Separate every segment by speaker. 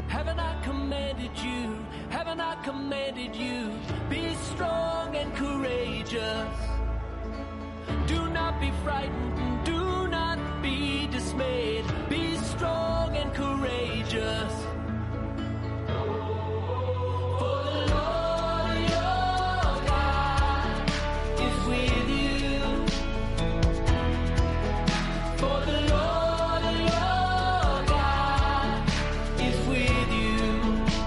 Speaker 1: Haven't I commanded you? Haven't I commanded you? Be strong and courageous. Do not be frightened, do not be dismayed. Be strong and courageous. For the Lord your God is with you. For the Lord your God is with you.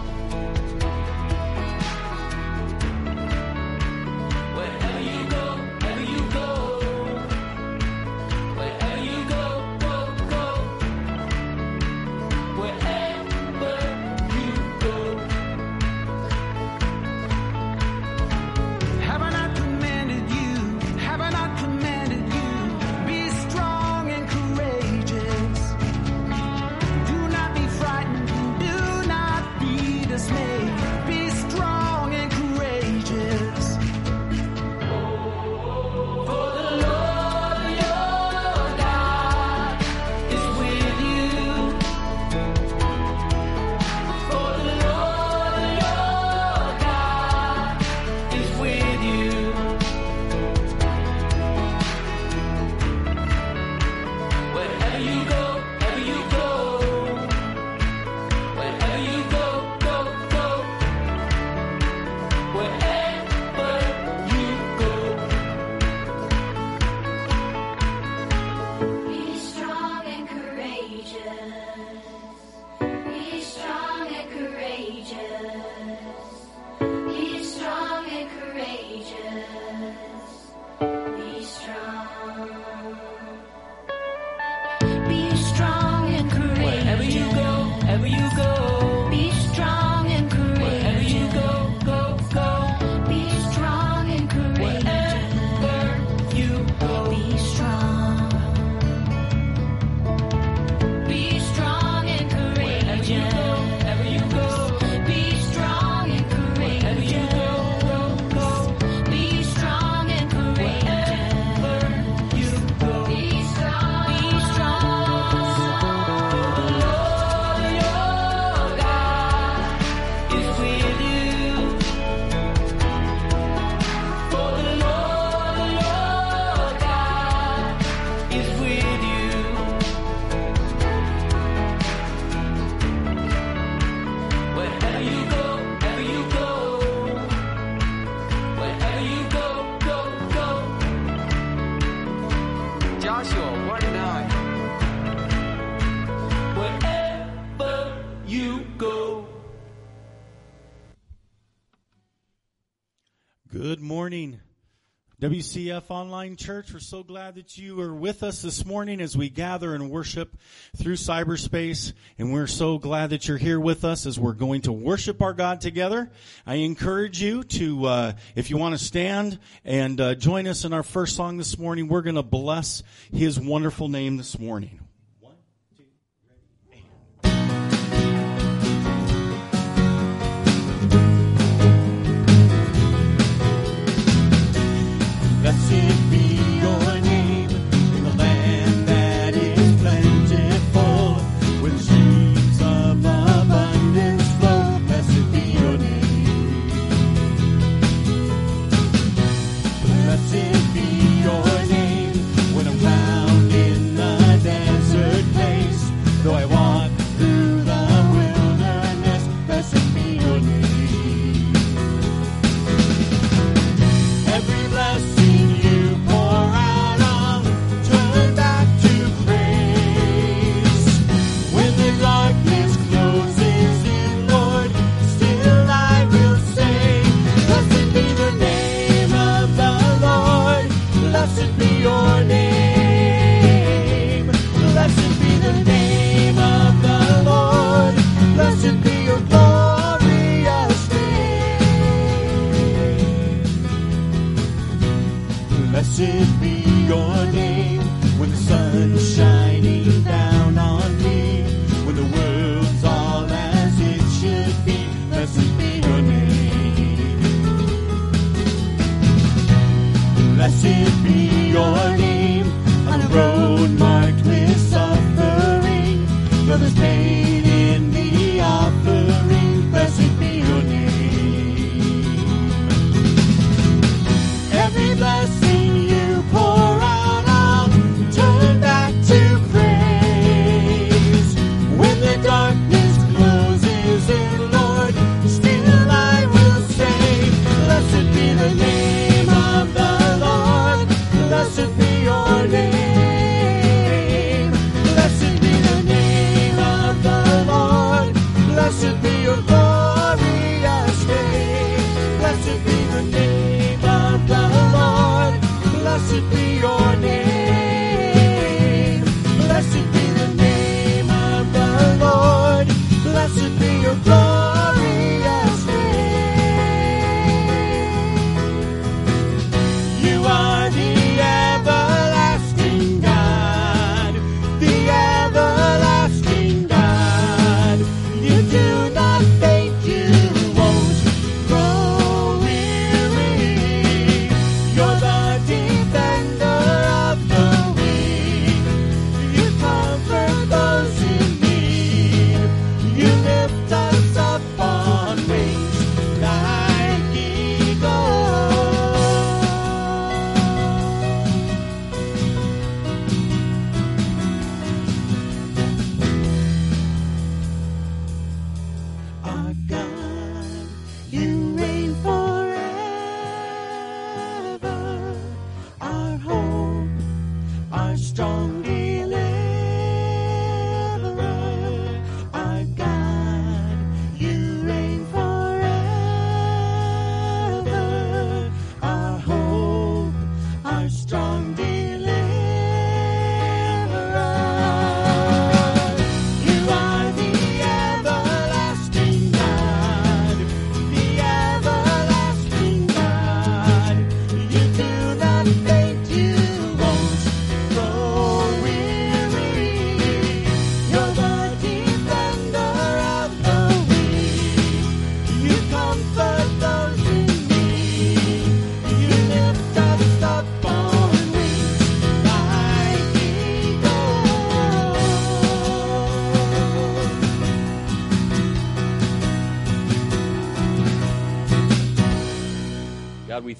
Speaker 1: Wherever you go, wherever you go. Wherever you go, go, go. Wherever you go. Haven't I commanded you? Haven't I commanded you? Be strong and courageous. Do not be frightened. Do not be dismayed. Be strong and courageous. For the Lord your God is with you. For the Lord your God is with you. Wherever you go, wherever you go. Wherever you go, go, go. Wherever you go.
Speaker 2: Be strong and courageous. Be strong and courageous. Be strong and courageous. Be strong. Be strong and courageous.
Speaker 1: Wherever you go, wherever you go.
Speaker 2: Be strong and
Speaker 1: Wherever
Speaker 2: courageous.
Speaker 1: you go, go, go.
Speaker 2: Be strong and courageous.
Speaker 1: Wherever you go.
Speaker 2: Be strong. Be strong and
Speaker 1: Wherever you go,
Speaker 2: courageous.
Speaker 1: wherever you go.
Speaker 2: Be strong and
Speaker 1: Wherever you
Speaker 2: courageous.
Speaker 1: go, go, go.
Speaker 2: Be strong and courageous.
Speaker 1: Wherever you go.
Speaker 2: Be strong. Be strong.
Speaker 1: Lord your God is with you. For the Lord your God is with you. Wherever you go, wherever you go. Wherever you go, go, go.
Speaker 3: Joshua 1:9.
Speaker 1: Wherever you go.
Speaker 4: Good morning, WCF Online Church. We're so glad that you are with us this morning as we gather and worship through cyberspace. And we're so glad that you're here with us as we're going to worship our God together. I encourage you to, if you want to stand and join us in our first song this morning, we're going to bless His wonderful name this morning.
Speaker 5: Blessed be your name in the land that is plentiful, with streams of abundance flow. Blessed be your name. Blessed be your name when I'm found in the desert place. Though I walk through the wilderness, blessed be your name. Every blessing you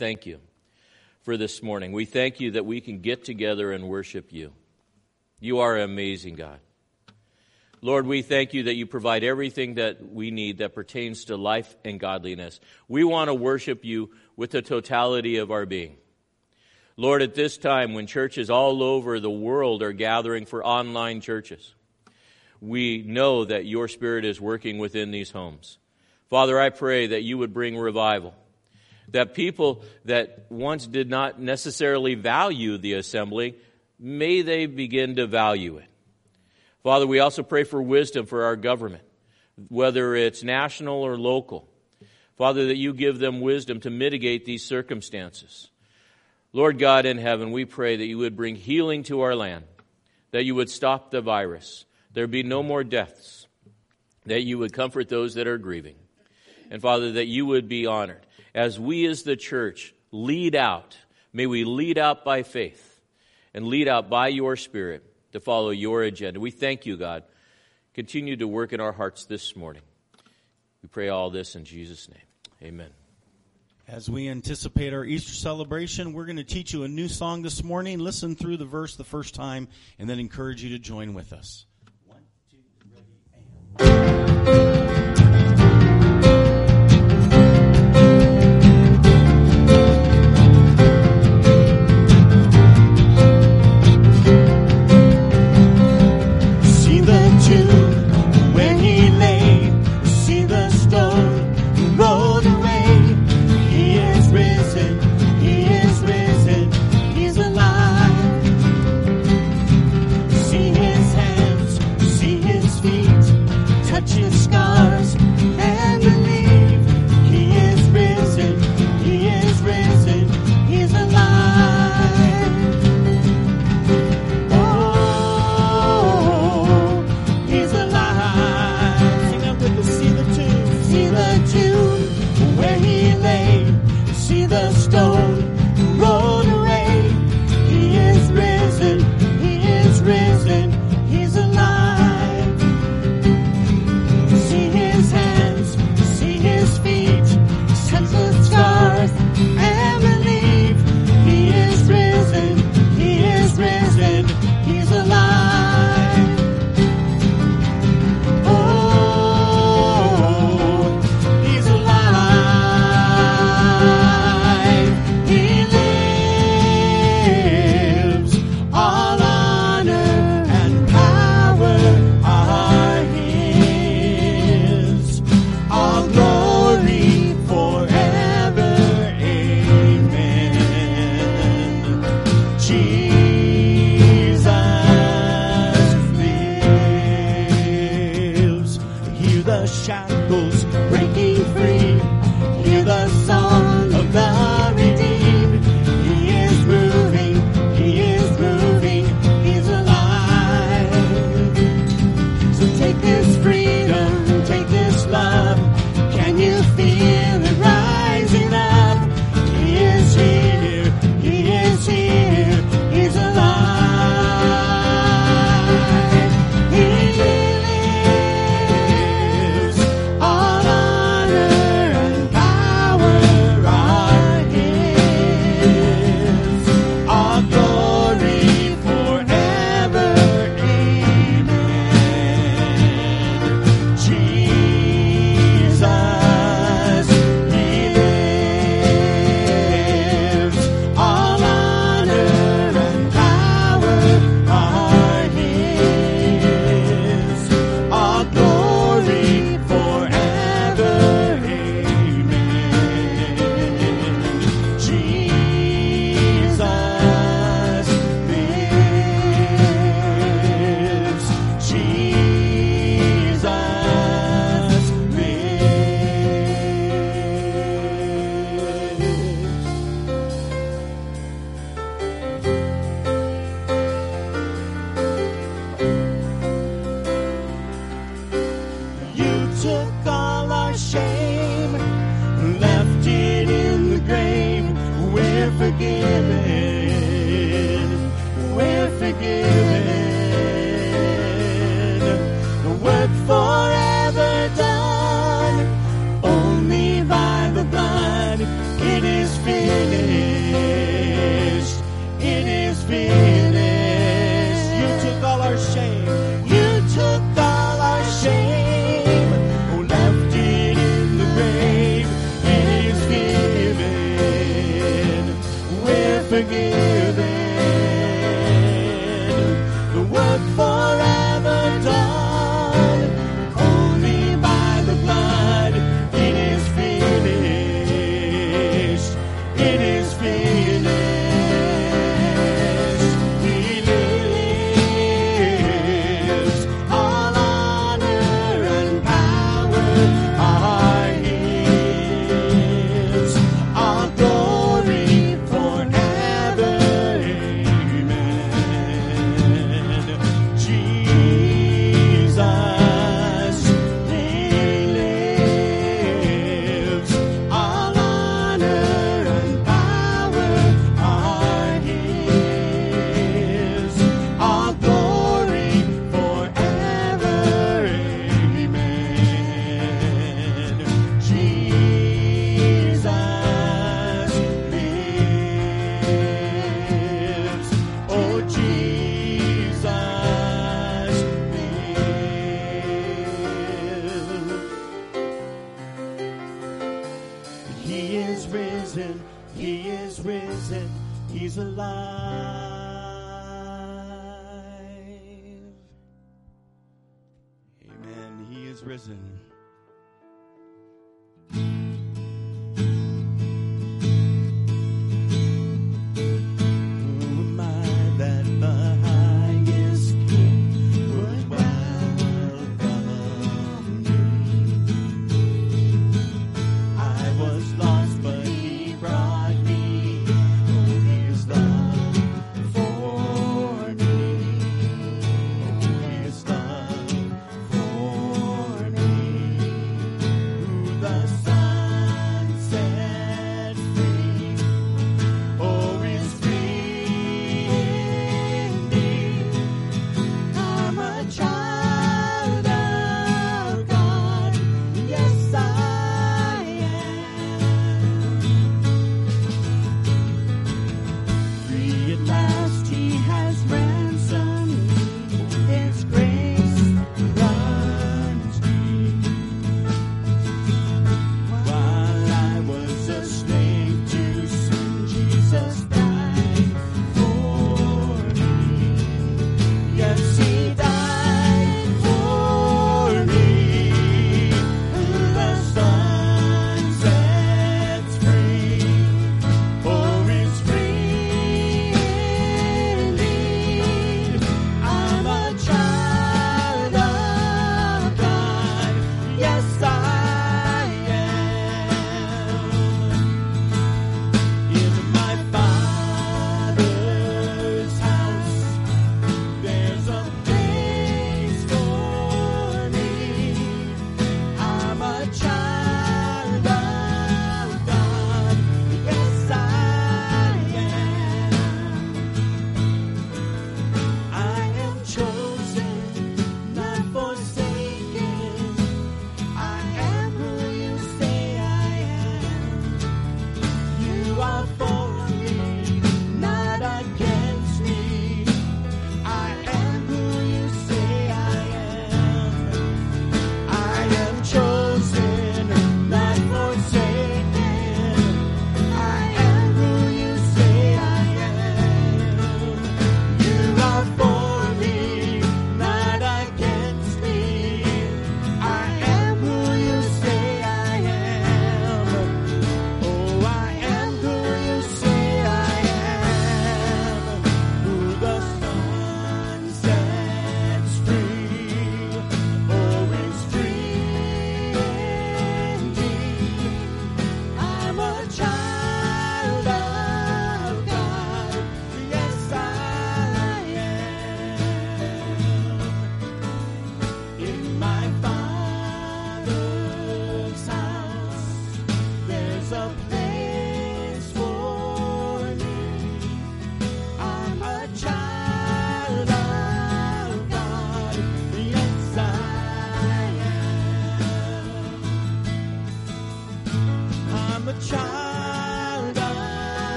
Speaker 6: thank you for this morning. We thank you that we can get together and worship you. You are an amazing God. Lord, we thank you that you provide everything that we need that pertains to life and godliness. We want to worship you with the totality of our being. Lord, at this time when churches all over the world are gathering for online churches, we know that your Spirit is working within these homes. Father, I pray that you would bring revival, that people that once did not necessarily value the assembly, may they begin to value it. Father, we also pray for wisdom for our government, whether it's national or local. Father, that you give them wisdom to mitigate these circumstances. Lord God in heaven, we pray that you would bring healing to our land, that you would stop the virus, there be no more deaths, that you would comfort those that are grieving. And Father, that you would be honored. As we as the church lead out, may we lead out by faith and lead out by your Spirit to follow your agenda. We thank you, God. Continue to work in our hearts this morning. We pray all this in Jesus' name. Amen.
Speaker 4: As we anticipate our Easter celebration, we're going to teach you a new song this morning. Listen through the verse the first time and then encourage you to join with us. 1, 2, ready, and...
Speaker 5: See his hands shame. You took all our shame, oh, left it in the grave, and is given. We're forgiven. The work forever done, only by the blood. It is finished. It is finished. He lives. All honor and power are His. All glory forever. Amen. Jesus, He lives. All honor and power are His. All glory forever. Amen. Jesus lives. Oh, Jesus lives. He is risen. He is risen. He's alive. Amen. He is risen. Who am I that the highest King would welcome me? I was lost, but He brought me. Oh, His love for me. Oh, His love for me.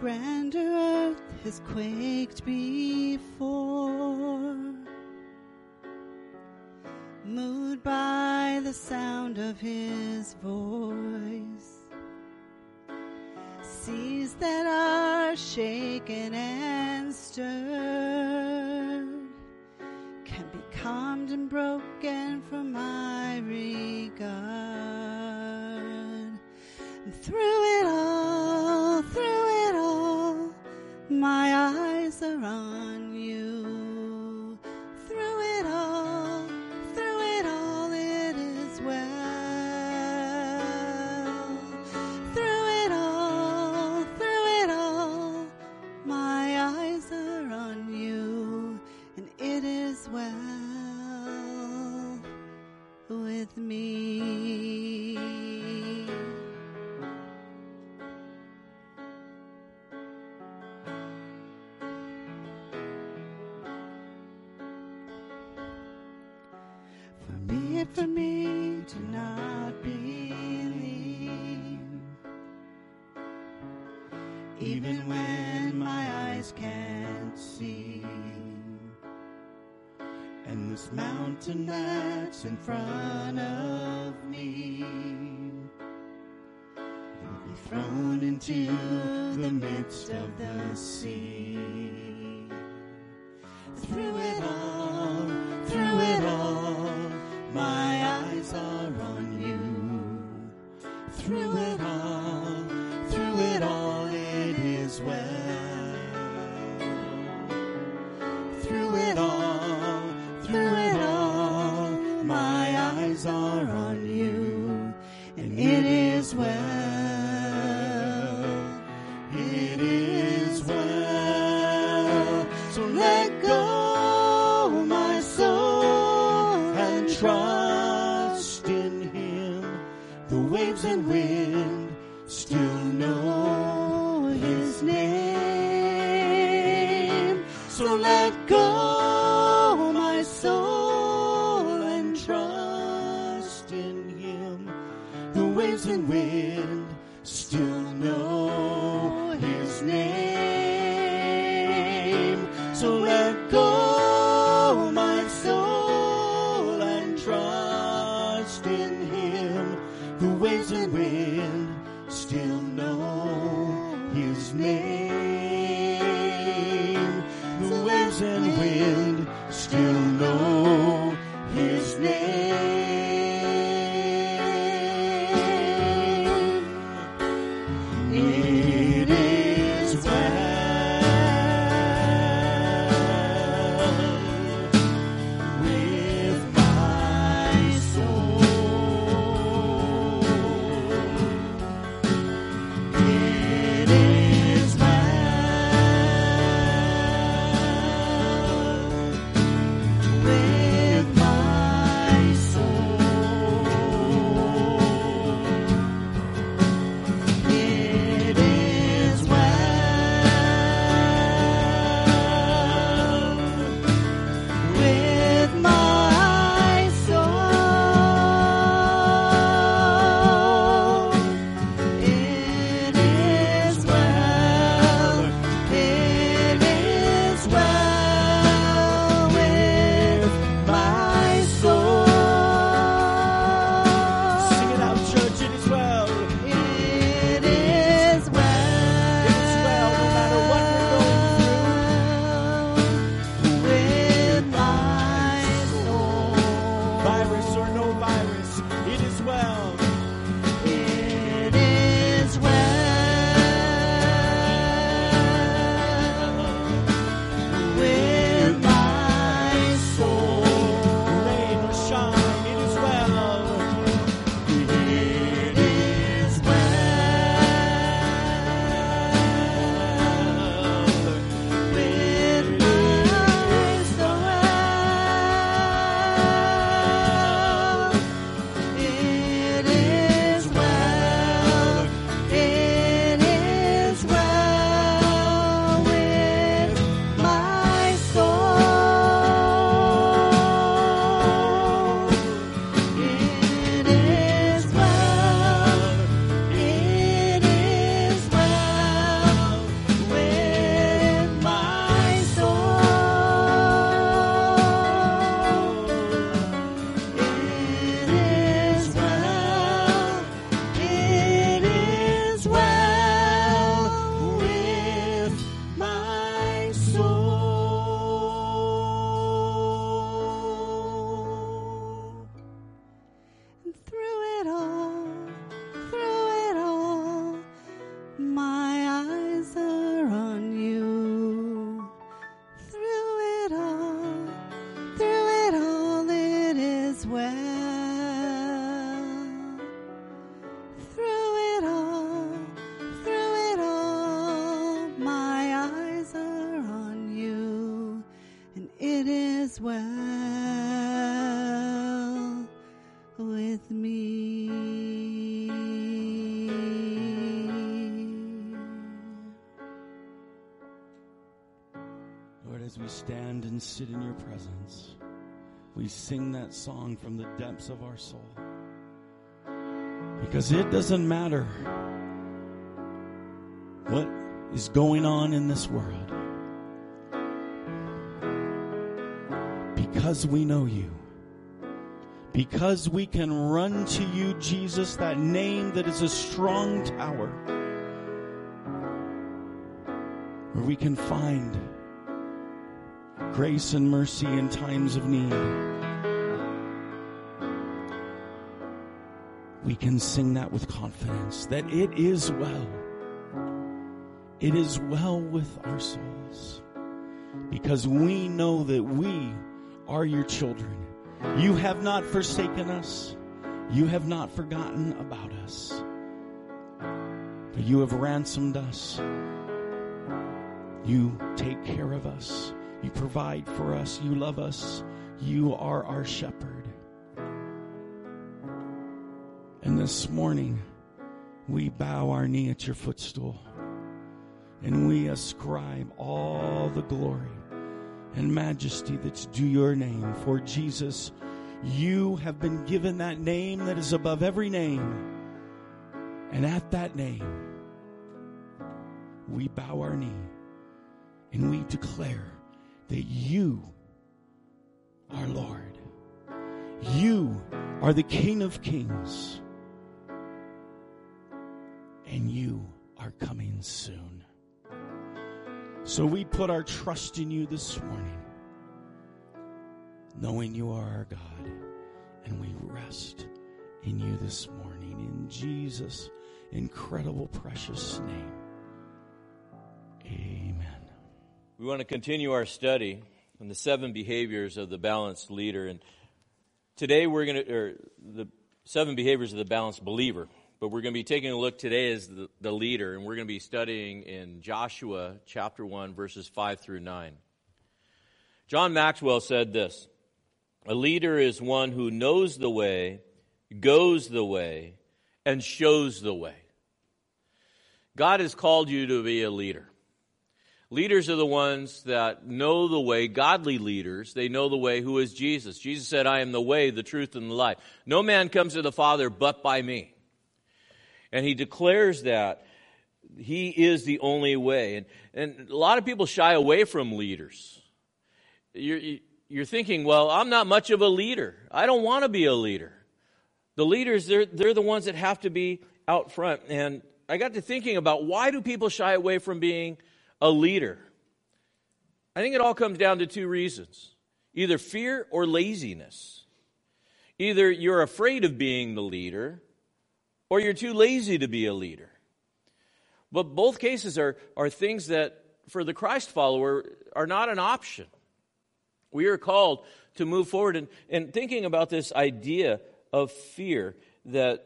Speaker 7: grander earth has quaked before, moved by the sound of his voice. Seas that are shaken and stirred can be calmed and broken from my regard. And through it all, my eyes are on you. Through it all, it is well. Through it all, my eyes are on you, and it is well with me. For me to not believe, even when my eyes can't see, and this mountain that's in front of me will be thrown into the midst of the sea. Through it all, my eyes are on you. Through it all, it is well. Through it all, my eyes are on you, and it is well. It is well. So let go, my soul, and trust in him. The waves and wind still know his name. So let go, my soul, and trust in him. The waves and wind still know his name. So let go, my soul, and trust in him. The waves and wind still know his name. The waves and wind still know his name. It is well with my soul. with me.
Speaker 4: Lord, as we stand and sit in your presence, we sing that song from the depths of our soul. Because it doesn't matter what is going on in this world. Because we know you. Because we can run to you, Jesus, that name that is a strong tower, where we can find grace and mercy in times of need. We can sing that with confidence, that it is well. It is well with our souls, because we know that we are your children. You have not forsaken us. You have not forgotten about us. But you have ransomed us. You take care of us. You provide for us. You love us. You are our shepherd. And this morning, we bow our knee at your footstool. And we ascribe all the glory and majesty that's due your name. For Jesus, you have been given that name that is above every name. And at that name, we bow our knee and we declare that you are Lord. You are the King of Kings. And you are coming soon. So we put our trust in you this morning, knowing you are our God, and we rest in you this morning. In Jesus' incredible, precious name, amen.
Speaker 6: We want to continue our study on the 7 behaviors of the balanced leader. And today the 7 behaviors of the balanced believer. But we're going to be taking a look today as the leader, and we're going to be studying in Joshua chapter 1, verses 5 through 9. John Maxwell said this: a leader is one who knows the way, goes the way, and shows the way. God has called you to be a leader. Leaders are the ones that know the way, godly leaders. They know the way, who is Jesus. Jesus said, I am the way, the truth, and the life. No man comes to the Father but by me. And he declares that he is the only way. And a lot of people shy away from leaders. You're thinking, well, I'm not much of a leader. I don't want to be a leader. The leaders, they're the ones that have to be out front. And I got to thinking about, why do people shy away from being a leader? I think it all comes down to 2 reasons. Either fear or laziness. Either you're afraid of being the leader, or you're too lazy to be a leader. But both cases are things that, for the Christ follower, are not an option. We are called to move forward. And thinking about this idea of fear that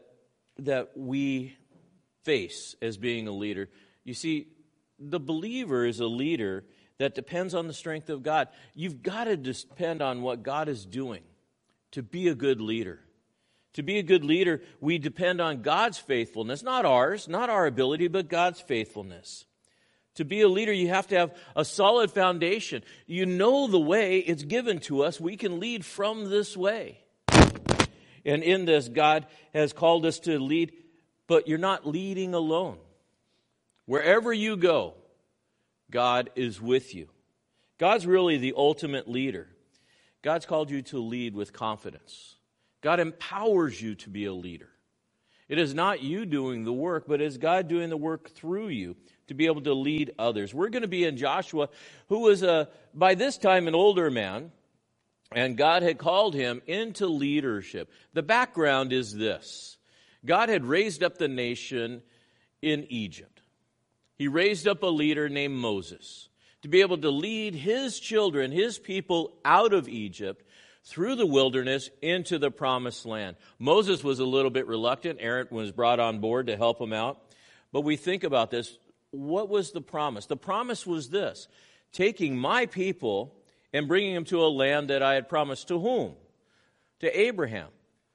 Speaker 6: we face as being a leader, you see, the believer is a leader that depends on the strength of God. You've got to depend on what God is doing to be a good leader. To be a good leader, we depend on God's faithfulness, not ours, not our ability, but God's faithfulness. To be a leader, you have to have a solid foundation. You know the way, it's given to us. We can lead from this way. And in this, God has called us to lead, but you're not leading alone. Wherever you go, God is with you. God's really the ultimate leader. God's called you to lead with confidence. God empowers you to be a leader. It is not you doing the work, but it's God doing the work through you to be able to lead others. We're going to be in Joshua, who was, by this time, an older man, and God had called him into leadership. The background is this. God had raised up the nation in Egypt. He raised up a leader named Moses to be able to lead his children, his people, out of Egypt through the wilderness into the promised land. Moses was a little bit reluctant. Aaron was brought on board to help him out. But we think about this. What was the promise? The promise was this: taking my people and bringing them to a land that I had promised to whom? To Abraham.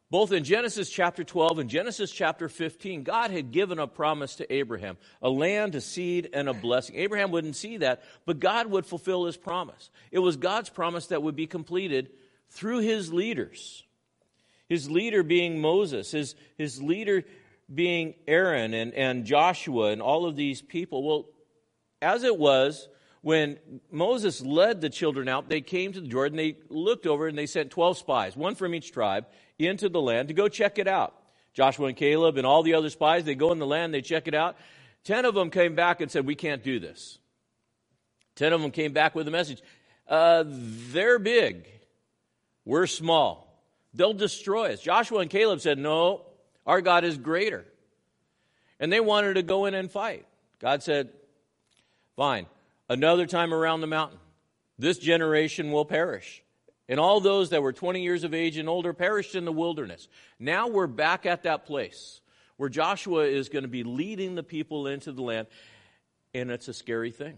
Speaker 6: Both in Genesis chapter 12 and Genesis chapter 15, God had given a promise to Abraham, a land, a seed, and a blessing. Abraham wouldn't see that, but God would fulfill his promise. It was God's promise that would be completed through his leaders. His leader being Moses, his leader being Aaron and Joshua and all of these people. Well, as it was, when Moses led the children out, they came to the Jordan, they looked over and they sent 12 spies, one from each tribe, into the land to go check it out. Joshua and Caleb and all the other spies, they go in the land, they check it out. 10 of them came back and said, we can't do this. 10 of them came back with a message. They're big. We're small. They'll destroy us. Joshua and Caleb said, no, our God is greater. And they wanted to go in and fight. God said, fine, another time around the mountain. This generation will perish. And all those that were 20 years of age and older perished in the wilderness. Now we're back at that place where Joshua is going to be leading the people into the land. And it's a scary thing.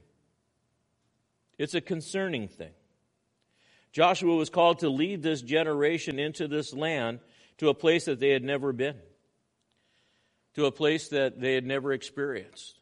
Speaker 6: It's a concerning thing. Joshua was called to lead this generation into this land to a place that they had never been, to a place that they had never experienced.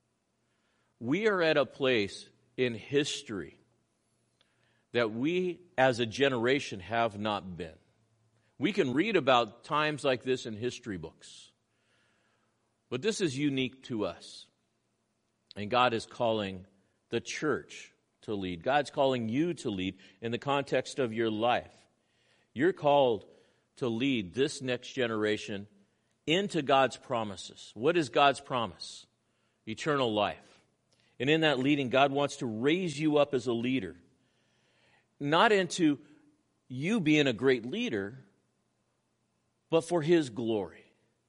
Speaker 6: We are at a place in history that we as a generation have not been. We can read about times like this in history books, but this is unique to us. And God is calling the church to lead. God's calling you to lead in the context of your life. You're called to lead this next generation into God's promises. What is God's promise? Eternal life. And in that leading, God wants to raise you up as a leader. Not into you being a great leader, but for His glory.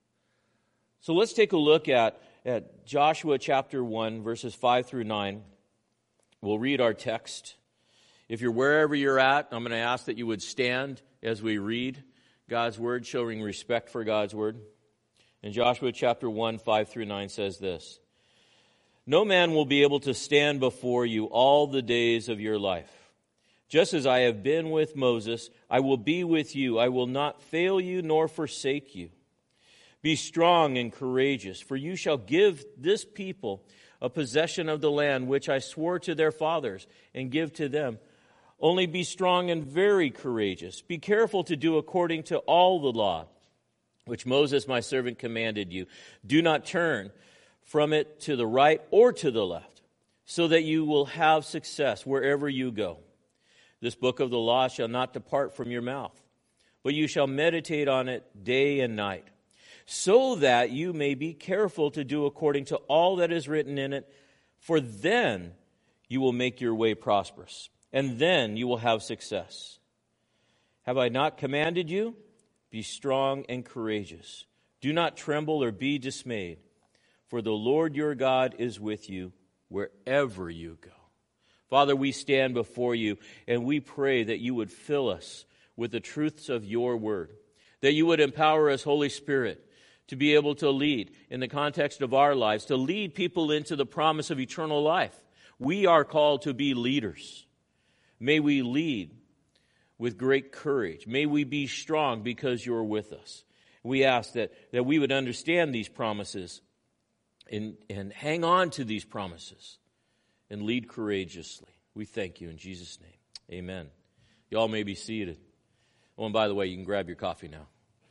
Speaker 6: So let's take a look at Joshua chapter 1, verses 5 through 9. We'll read our text. If you're wherever you're at, I'm going to ask that you would stand as we read God's word, showing respect for God's word. And Joshua chapter 1, 5 through 9 says this: No man will be able to stand before you all the days of your life. Just as I have been with Moses, I will be with you. I will not fail you nor forsake you. Be strong and courageous, for you shall give this people a possession of the land which I swore to their fathers, and give to them. Only be strong and very courageous. Be careful to do according to all the law which Moses my servant commanded you. Do not turn from it to the right or to the left, so that you will have success wherever you go. This book of the law shall not depart from your mouth, but you shall meditate on it day and night, so that you may be careful to do according to all that is written in it, for then you will make your way prosperous, and then you will have success. Have I not commanded you? Be strong and courageous. Do not tremble or be dismayed, for the Lord your God is with you wherever you go. Father, we stand before you, and we pray that you would fill us with the truths of your word, that you would empower us, Holy Spirit, to be able to lead in the context of our lives, to lead people into the promise of eternal life. We are called to be leaders. May we lead with great courage. May we be strong because you're with us. We ask that we would understand these promises and hang on to these promises and lead courageously. We thank you in Jesus' name. Amen. Y'all may be seated. Oh, and by the way, you can grab your coffee now.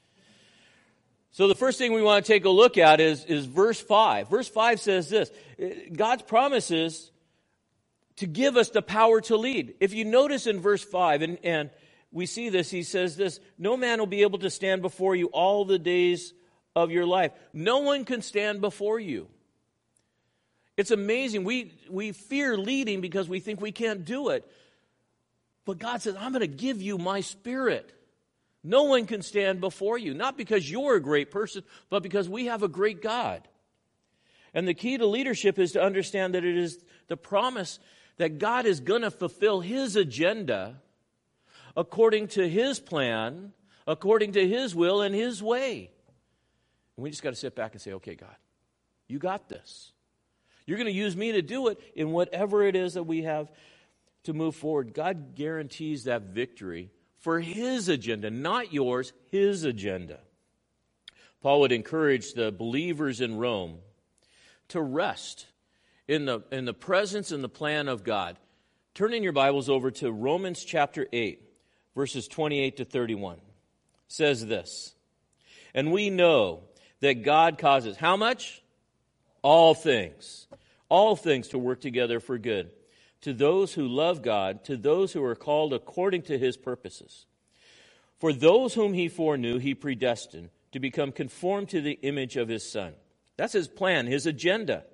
Speaker 6: So the first thing we want to take a look at is verse 5. Verse 5 says this: God's promises to give us the power to lead. If you notice in verse 5, and we see this, he says this: no man will be able to stand before you all the days of your life. No one can stand before you. It's amazing. We fear leading because we think we can't do it. But God says, I'm going to give you my Spirit. No one can stand before you. Not because you're a great person, but because we have a great God. And the key to leadership is to understand that it is the promise that God is going to fulfill His agenda according to His plan, according to His will and His way. And we just got to sit back and say, okay, God, you got this. You're going to use me to do it in whatever it is that we have to move forward. God guarantees that victory for His agenda, not yours, His agenda. Paul would encourage the believers in Rome to rest in the presence and the plan of God. Turn in your Bibles over to Romans chapter 8, verses 28 to 31. It says this, "And we know that God causes," how much? All things to work together for good, to those who love God, to those who are called according to His purposes. For those whom He foreknew, He predestined to become conformed to the image of His Son. That's His plan, His agenda.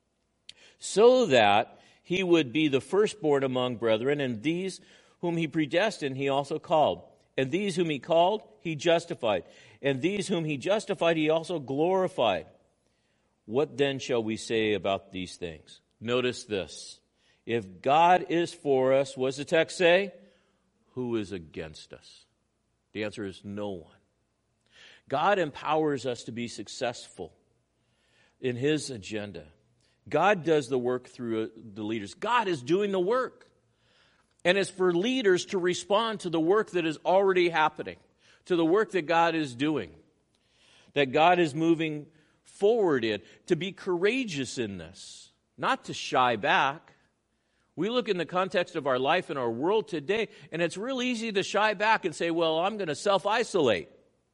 Speaker 6: So that He would be the firstborn among brethren, and these whom He predestined, He also called. And these whom He called, He justified. And these whom He justified, He also glorified. What then shall we say about these things? Notice this. If God is for us, what does the text say? Who is against us? The answer is no one. God empowers us to be successful in His agenda. God does the work through the leaders. God is doing the work. And it's for leaders to respond to the work that is already happening, to the work that God is doing, that God is moving forward in, to be courageous in this, not to shy back. We look in the context of our life and our world today, and it's real easy to shy back and say, well, I'm going to self-isolate.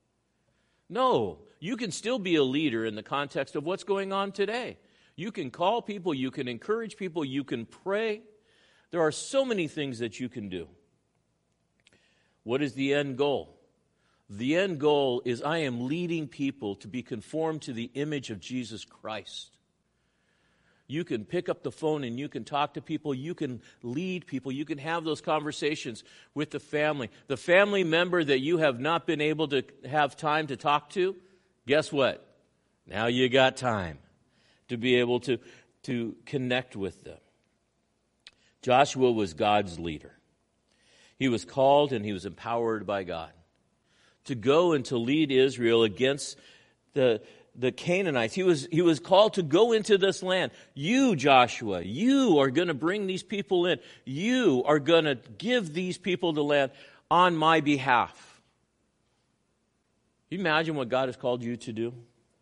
Speaker 6: No, you can still be a leader in the context of what's going on today. You can call people, you can encourage people, you can pray. There are so many things that you can do. What is the end goal? The end goal is I am leading people to be conformed to the image of Jesus Christ. You can pick up the phone and you can talk to people. You can lead people. You can have those conversations with the family. The family member that you have not been able to have time to talk to, guess what? Now you got time to be able to connect with them. Joshua was God's leader. He was called and he was empowered by God to go and to lead Israel against the Canaanites. He was called to go into this land. You, Joshua, you are going to bring these people in. You are going to give these people the land on my behalf. Can you imagine what God has called you to do?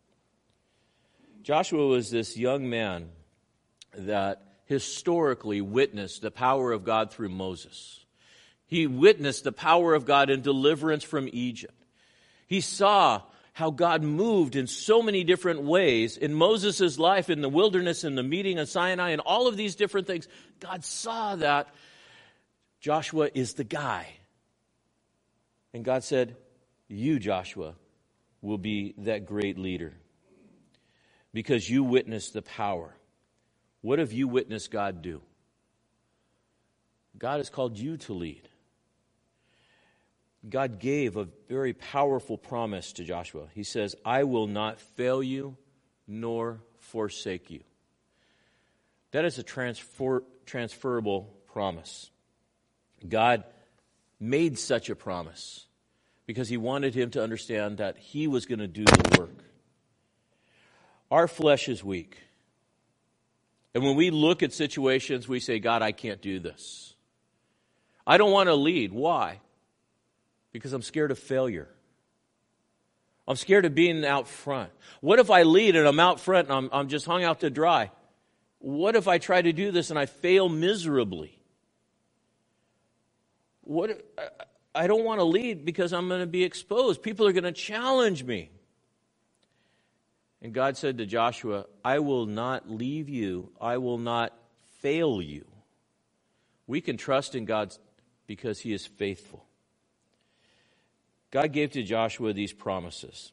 Speaker 6: Joshua was this young man that historically witnessed the power of God through Moses. He witnessed the power of God in deliverance from Egypt. He saw how God moved in so many different ways in Moses' life, in the wilderness, in the meeting of Sinai, and all of these different things. God saw that Joshua is the guy. And God said, you, Joshua, will be that great leader because you witnessed the power. What have you witnessed God do? God has called you to lead. God gave a very powerful promise to Joshua. He says, I will not fail you nor forsake you. That is a transferable promise. God made such a promise because He wanted him to understand that He was going to do the work. Our flesh is weak. And when we look at situations, we say, God, I can't do this. I don't want to lead. Why? Because I'm scared of failure. I'm scared of being out front. What if I lead and I'm out front and I'm just hung out to dry? What if I try to do this and I fail miserably? I don't want to lead because I'm going to be exposed. People are going to challenge me. And God said to Joshua, I will not leave you. I will not fail you. We can trust in God because He is faithful. God gave to Joshua these promises.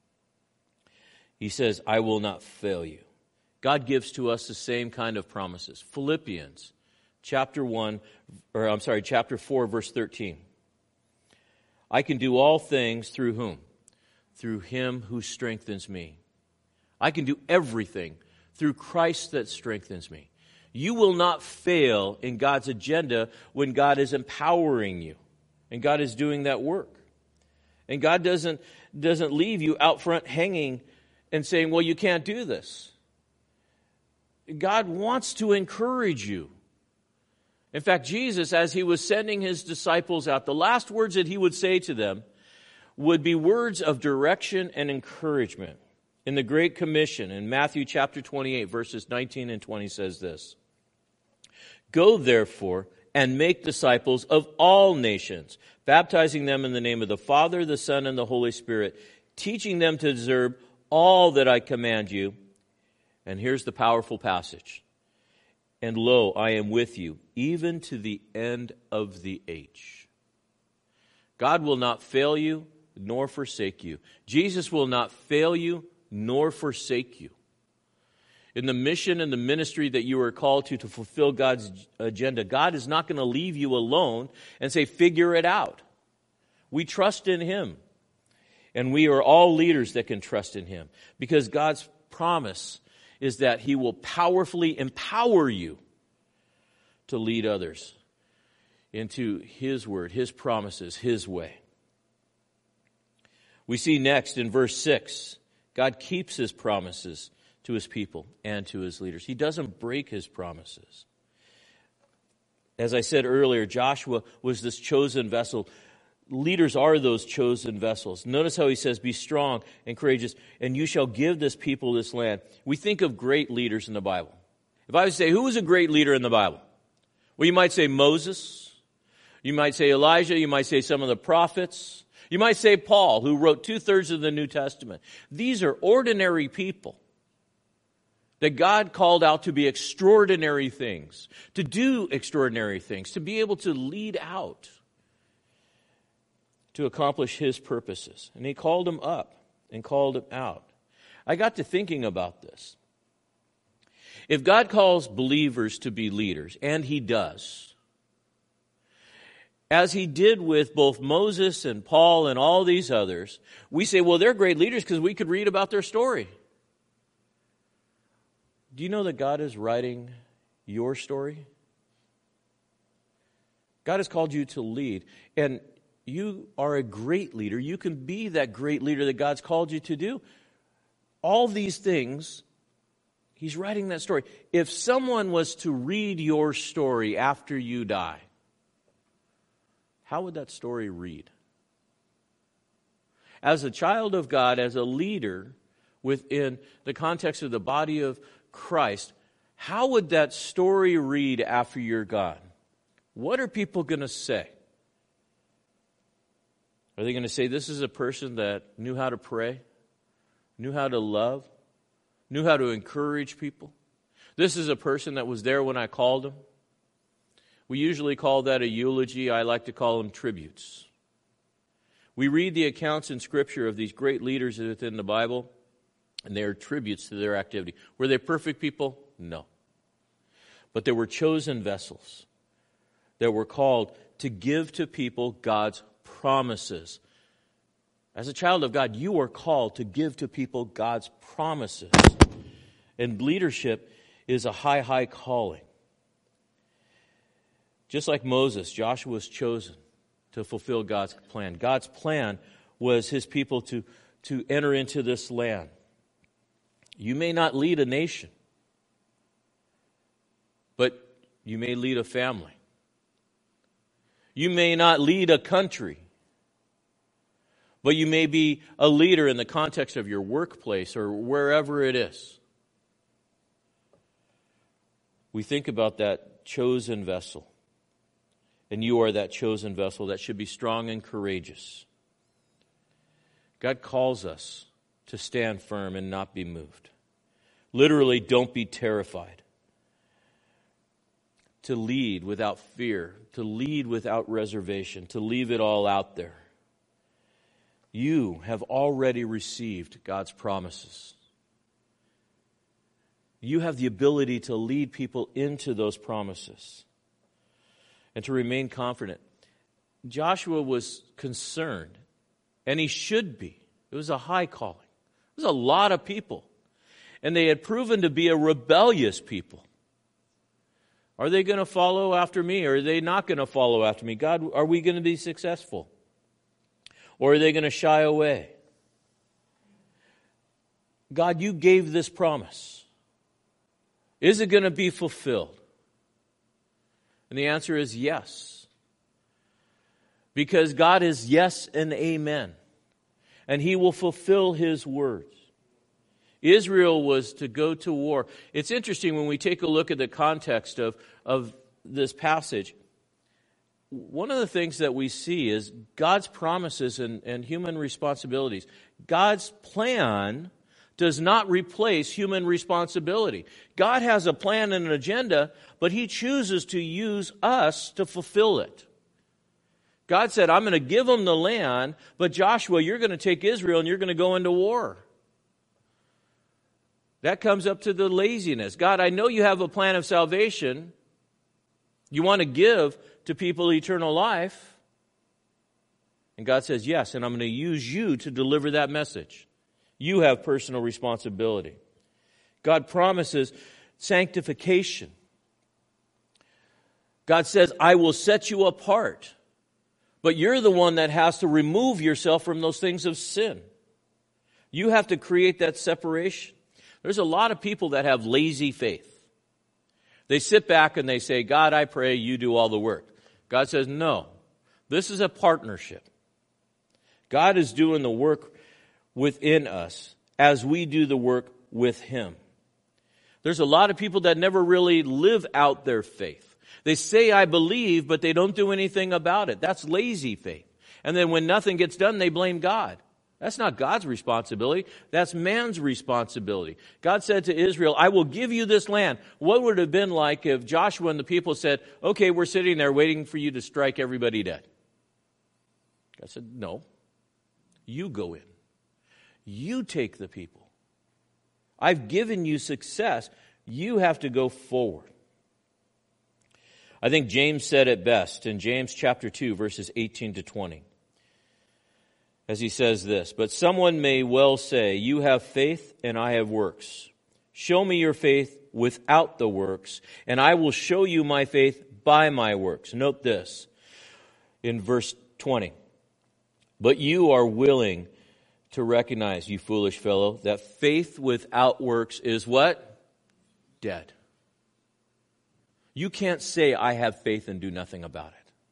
Speaker 6: He says, I will not fail you. God gives to us the same kind of promises. Philippians chapter 4, verse 13. I can do all things through whom? Through Him who strengthens me. I can do everything through Christ that strengthens me. You will not fail in God's agenda when God is empowering you and God is doing that work. And God doesn't leave you out front hanging and saying, well, you can't do this. God wants to encourage you. In fact, Jesus, as he was sending his disciples out, the last words that he would say to them would be words of direction and encouragement. In the Great Commission, in Matthew chapter 28, verses 19 and 20 says this: "Go therefore and make disciples of all nations, baptizing them in the name of the Father, the Son, and the Holy Spirit, teaching them to observe all that I command you." And here's the powerful passage: "And lo, I am with you, even to the end of the age." God will not fail you nor forsake you. Jesus will not fail you nor forsake you. In the mission and the ministry that you are called to fulfill God's agenda, God is not going to leave you alone and say, figure it out. We trust in Him. And we are all leaders that can trust in Him, because God's promise is that He will powerfully empower you to lead others into His word, His promises, His way. We see next in verse 6, God keeps His promises to His people and to His leaders. He doesn't break His promises. As I said earlier, Joshua was this chosen vessel. Leaders are those chosen vessels. Notice how he says, "Be strong and courageous, and you shall give this people this land." We think of great leaders in the Bible. If I would say, who was a great leader in the Bible? Well, you might say Moses. You might say Elijah. You might say some of the prophets. You might say Paul, who wrote 2/3 of the New Testament. These are ordinary people that God called out to be extraordinary things, to do extraordinary things, to be able to lead out, to accomplish His purposes. And He called them up and called them out. I got to thinking about this. If God calls believers to be leaders, and He does, as He did with both Moses and Paul and all these others, we say, well, they're great leaders because we could read about their story. Do you know that God is writing your story? God has called you to lead, and you are a great leader. You can be that great leader that God's called you to do. All these things, He's writing that story. If someone was to read your story after you die, how would that story read? As a child of God, as a leader within the context of the body of Christ, how would that story read after you're gone? What are people going to say? Are they going to say, this is a person that knew how to pray, knew how to love, knew how to encourage people? This is a person that was there when I called him. We usually call that a eulogy. I like to call them tributes. We read the accounts in Scripture of these great leaders within the Bible, and they are tributes to their activity. Were they perfect people? No. But they were chosen vessels that were called to give to people God's promises. As a child of God, you are called to give to people God's promises. And leadership is a high, high calling. Just like Moses, Joshua was chosen to fulfill God's plan. God's plan was His people to enter into this land. You may not lead a nation, but you may lead a family. You may not lead a country, but you may be a leader in the context of your workplace or wherever it is. We think about that chosen vessel. And you are that chosen vessel that should be strong and courageous. God calls us to stand firm and not be moved. Literally, don't be terrified. To lead without fear, to lead without reservation, to leave it all out there. You have already received God's promises. You have the ability to lead people into those promises and to remain confident. Joshua was concerned, and he should be. It was a high calling. It was a lot of people, and they had proven to be a rebellious people. Are they going to follow after me, or are they not going to follow after me? God, are we going to be successful? Or are they going to shy away? God, you gave this promise. Is it going to be fulfilled? And the answer is yes. Because God is yes and amen. And He will fulfill His words. Israel was to go to war. It's interesting when we take a look at the context of this passage. One of the things that we see is God's promises and human responsibilities. God's plan does not replace human responsibility. God has a plan and an agenda, but He chooses to use us to fulfill it. God said, I'm going to give them the land, but Joshua, you're going to take Israel and you're going to go into war. That comes up to the laziness. God, I know you have a plan of salvation. You want to give to people eternal life. And God says, yes, and I'm going to use you to deliver that message. You have personal responsibility. God promises sanctification. God says, I will set you apart. But you're the one that has to remove yourself from those things of sin. You have to create that separation. There's a lot of people that have lazy faith. They sit back and they say, God, I pray you do all the work. God says, no, this is a partnership. God is doing the work within us as we do the work with Him. There's a lot of people that never really live out their faith. They say, I believe, but they don't do anything about it. That's lazy faith. And then when nothing gets done, they blame God. That's not God's responsibility. That's man's responsibility. God said to Israel, I will give you this land. What would it have been like if Joshua and the people said, okay, we're sitting there waiting for you to strike everybody dead? God said, no. You go in. You take the people. I've given you success. You have to go forward. I think James said it best in James chapter 2, verses 18 to 20. As he says this, but someone may well say, you have faith and I have works. Show me your faith without the works, and I will show you my faith by my works. Note this in verse 20. But you are willing to recognize, you foolish fellow, that faith without works is what? Dead. You can't say, I have faith and do nothing about it.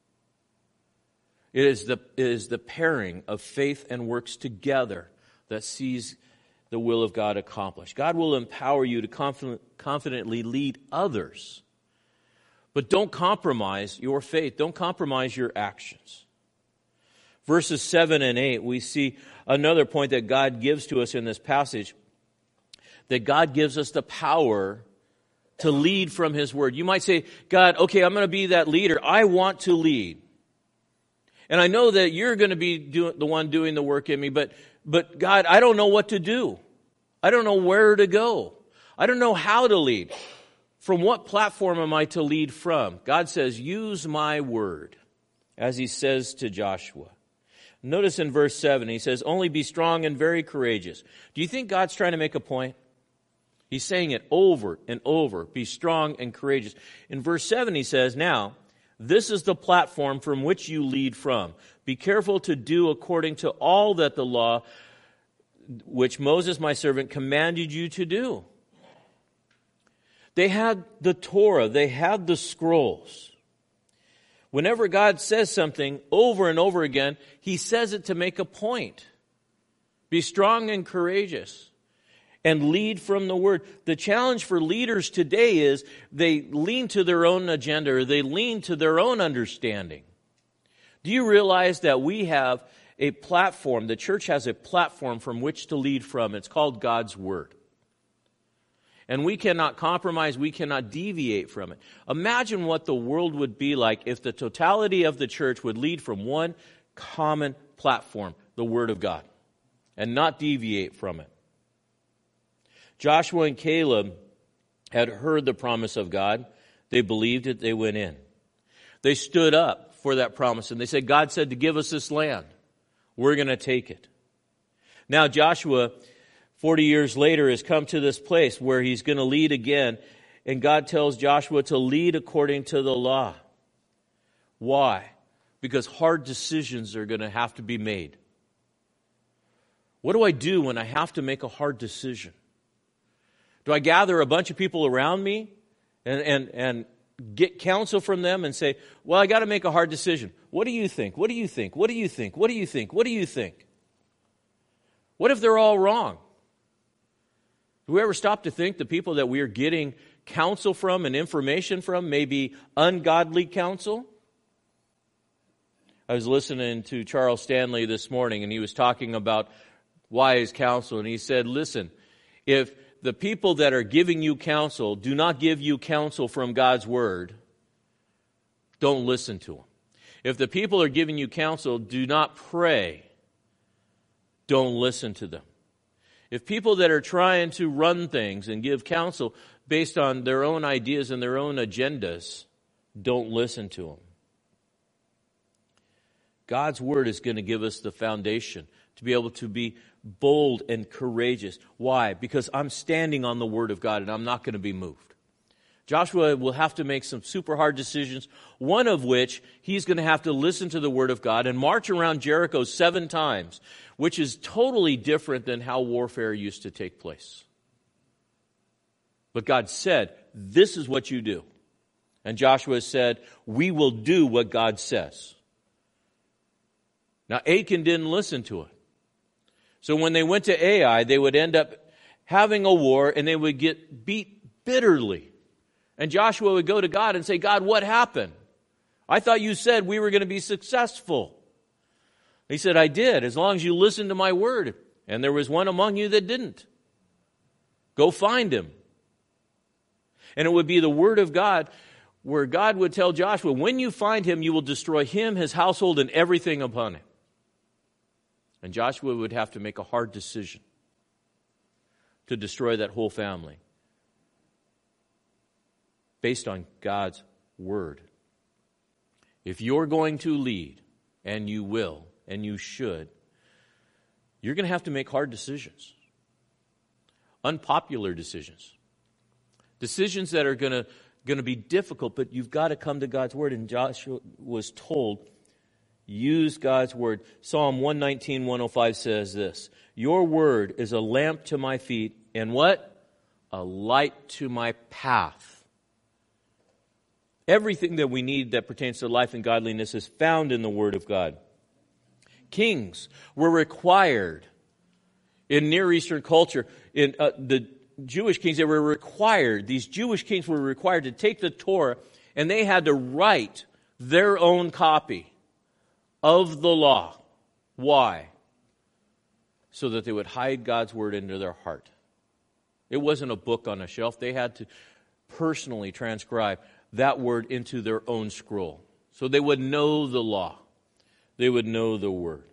Speaker 6: It is the pairing of faith and works together that sees the will of God accomplished. God will empower you to confidently lead others. But don't compromise your faith. Don't compromise your actions. Verses 7 and 8, we see another point that God gives to us in this passage, that God gives us the power to lead from His Word. You might say, God, okay, I'm going to be that leader. I want to lead. And I know that you're going to be the one doing the work in me, but God, I don't know what to do. I don't know where to go. I don't know how to lead. From what platform am I to lead from? God says, use my word, as He says to Joshua. Notice in verse 7, He says, only be strong and very courageous. Do you think God's trying to make a point? He's saying it over and over. Be strong and courageous. In verse 7, He says, now, this is the platform from which you lead from. Be careful to do according to all that the law, which Moses my servant commanded you to do. They had the Torah. They had the scrolls. Whenever God says something over and over again, He says it to make a point. Be strong and courageous. And lead from the Word. The challenge for leaders today is they lean to their own agenda, or they lean to their own understanding. Do you realize that we have a platform, the church has a platform from which to lead from? It's called God's Word. And we cannot compromise, we cannot deviate from it. Imagine what the world would be like if the totality of the church would lead from one common platform, the Word of God, and not deviate from it. Joshua and Caleb had heard the promise of God. They believed it. They went in. They stood up for that promise and they said, God said to give us this land. We're going to take it. Now Joshua, 40 years later, has come to this place where he's going to lead again. And God tells Joshua to lead according to the law. Why? Because hard decisions are going to have to be made. What do I do when I have to make a hard decision? Do I gather a bunch of people around me and get counsel from them and say, well, I got to make a hard decision. What do you think? What do you think? What do you think? What do you think? What do you think? What if they're all wrong? Do we ever stop to think the people that we are getting counsel from and information from may be ungodly counsel? I was listening to Charles Stanley this morning, and he was talking about wise counsel, and he said, listen, if the people that are giving you counsel do not give you counsel from God's Word, don't listen to them. If the people are giving you counsel do not pray, don't listen to them. If people that are trying to run things and give counsel based on their own ideas and their own agendas, don't listen to them. God's Word is going to give us the foundation to be able to be bold and courageous. Why? Because I'm standing on the Word of God and I'm not going to be moved. Joshua will have to make some super hard decisions, one of which he's going to have to listen to the Word of God and march around Jericho 7 times, which is totally different than how warfare used to take place. But God said, this is what you do. And Joshua said, we will do what God says. Now, Achan didn't listen to it. So when they went to Ai, they would end up having a war and they would get beat bitterly. And Joshua would go to God and say, God, what happened? I thought you said we were going to be successful. He said, I did, as long as you listened to my word. And there was one among you that didn't. Go find him. And it would be the word of God where God would tell Joshua, when you find him, you will destroy him, his household, and everything upon him. And Joshua would have to make a hard decision to destroy that whole family based on God's word. If you're going to lead, and you will, and you should, you're going to have to make hard decisions. Unpopular decisions. Decisions that are going to be difficult, but you've got to come to God's word. And Joshua was told, use God's word. Psalm 119, 105 says this, your word is a lamp to my feet and what? A light to my path. Everything that we need that pertains to life and godliness is found in the Word of God. Kings were required in Near Eastern culture, in the Jewish kings, these Jewish kings were required to take the Torah and they had to write their own copy of the law. Why? So that they would hide God's Word into their heart. It wasn't a book on a shelf. They had to personally transcribe that word into their own scroll. So they would know the law. They would know the word.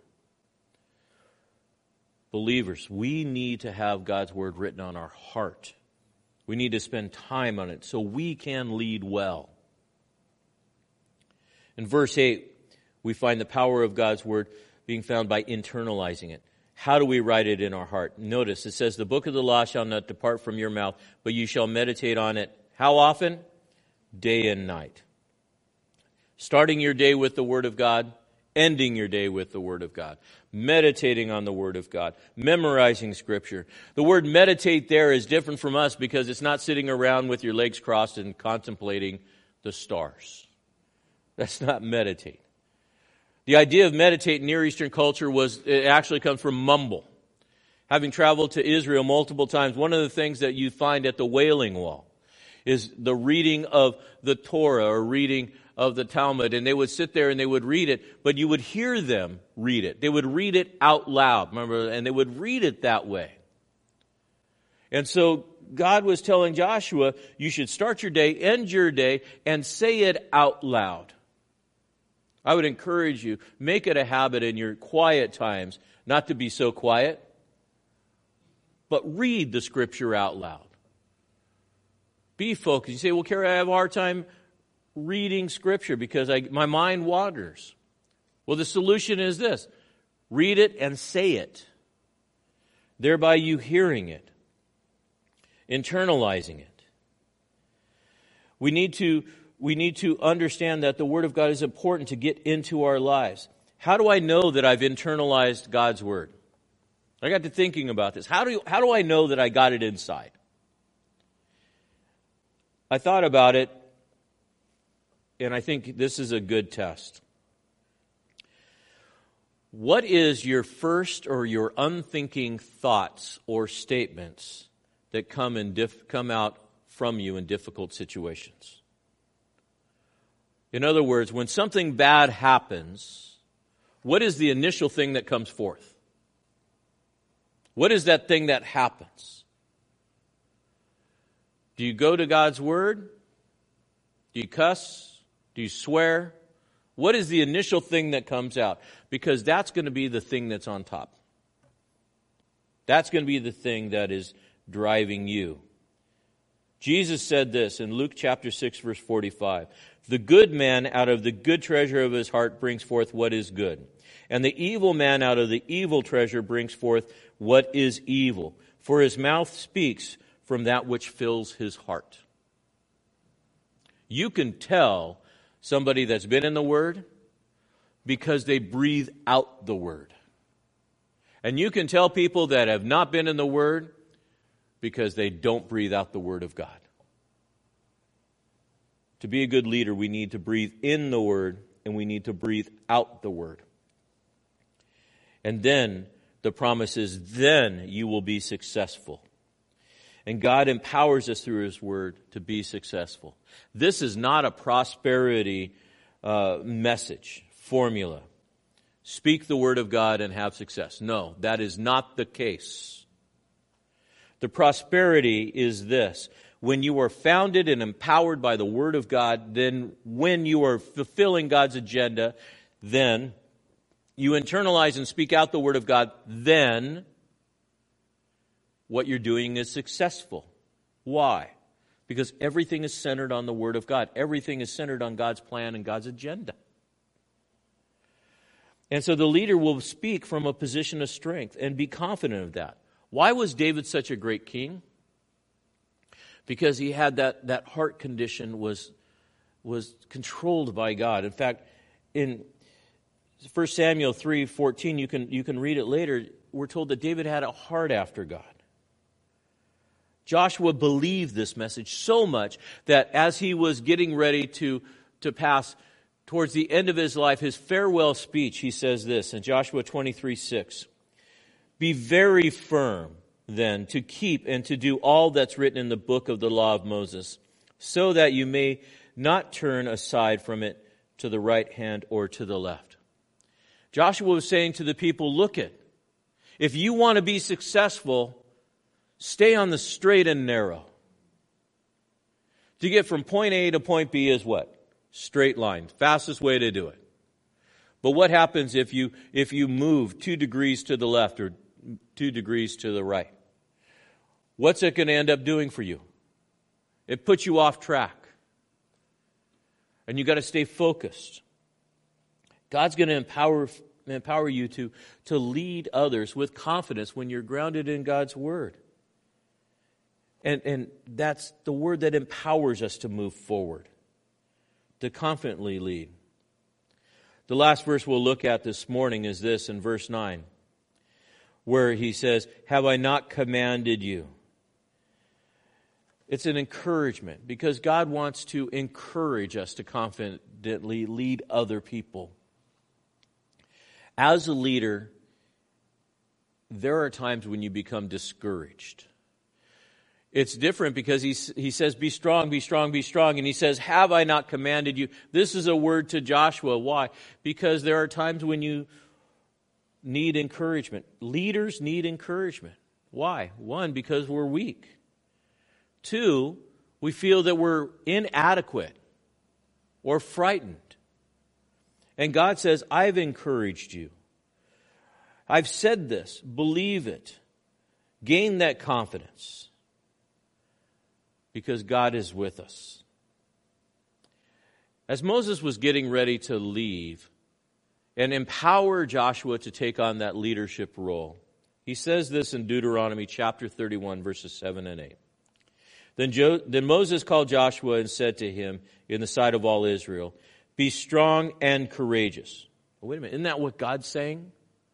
Speaker 6: Believers, we need to have God's word written on our heart. We need to spend time on it so we can lead well. In verse 8, we find the power of God's word being found by internalizing it. How do we write it in our heart? Notice, it says, the book of the law shall not depart from your mouth, but you shall meditate on it. How often? Day and night. Starting your day with the Word of God, ending your day with the Word of God. Meditating on the Word of God. Memorizing Scripture. The word meditate there is different from us because it's not sitting around with your legs crossed and contemplating the stars. That's not meditate. The idea of meditate in Near Eastern culture it actually comes from mumble. Having traveled to Israel multiple times, one of the things that you find at the Wailing Wall is the reading of the Torah or reading of the Talmud. And they would sit there and they would read it, but you would hear them read it. They would read it out loud, remember? And they would read it that way. And so God was telling Joshua, you should start your day, end your day, and say it out loud. I would encourage you, make it a habit in your quiet times not to be so quiet, but read the Scripture out loud. Be focused. You say, well, Kerry, I have a hard time reading Scripture because my mind wanders. Well, the solution is this. Read it and say it. Thereby you hearing it. Internalizing it. We need to understand that the Word of God is important to get into our lives. How do I know that I've internalized God's Word? I got to thinking about this. How do I know that I got it inside? I thought about it and I think this is a good test. What is your first or your unthinking thoughts or statements that come out from you in difficult situations? In other words, when something bad happens, what is the initial thing that comes forth? What is that thing that happens? Do you go to God's Word? Do you cuss? Do you swear? What is the initial thing that comes out? Because that's going to be the thing that's on top. That's going to be the thing that is driving you. Jesus said this in Luke chapter 6, verse 45. The good man out of the good treasure of his heart brings forth what is good. And the evil man out of the evil treasure brings forth what is evil. For his mouth speaks from that which fills his heart. You can tell somebody that's been in the Word because they breathe out the Word. And you can tell people that have not been in the Word because they don't breathe out the Word of God. To be a good leader, we need to breathe in the Word and we need to breathe out the Word. And then the promise is, then you will be successful. And God empowers us through His Word to be successful. This is not a prosperity message, formula. Speak the Word of God and have success. No, that is not the case. The prosperity is this. When you are founded and empowered by the Word of God, then when you are fulfilling God's agenda, then you internalize and speak out the Word of God, then what you're doing is successful. Why? Because everything is centered on the Word of God. Everything is centered on God's plan and God's agenda. And so the leader will speak from a position of strength and be confident of that. Why was David such a great king? Because he had that heart condition was controlled by God. In fact, in 1 Samuel 3:14, you can read it later, we're told that David had a heart after God. Joshua believed this message so much that as he was getting ready to pass towards the end of his life, his farewell speech, he says this in Joshua 23:6. Be very firm then to keep and to do all that's written in the book of the law of Moses, so that you may not turn aside from it to the right hand or to the left. Joshua was saying to the people, look it, if you want to be successful, stay on the straight and narrow. To get from point A to point B is what? Straight line. Fastest way to do it. But what happens if you move 2 degrees to the left or 2 degrees to the right? What's it going to end up doing for you? It puts you off track. And you got to stay focused. God's going to empower you to lead others with confidence when you're grounded in God's Word. And that's the Word that empowers us to move forward, to confidently lead. The last verse we'll look at this morning is this in verse 9, where he says, have I not commanded you? It's an encouragement because God wants to encourage us to confidently lead other people. As a leader, there are times when you become discouraged. It's different because he says, be strong, be strong, be strong. And he says, have I not commanded you? This is a word to Joshua. Why? Because there are times when you need encouragement. Leaders need encouragement. Why? 1, because we're weak. 2, we feel that we're inadequate or frightened. And God says, I've encouraged you. I've said this. Believe it. Gain that confidence. Because God is with us. As Moses was getting ready to leave and empower Joshua to take on that leadership role, he says this in Deuteronomy chapter 31, verses 7 and 8. Then Moses called Joshua and said to him in the sight of all Israel, be strong and courageous. Oh, wait a minute, isn't that what God's saying?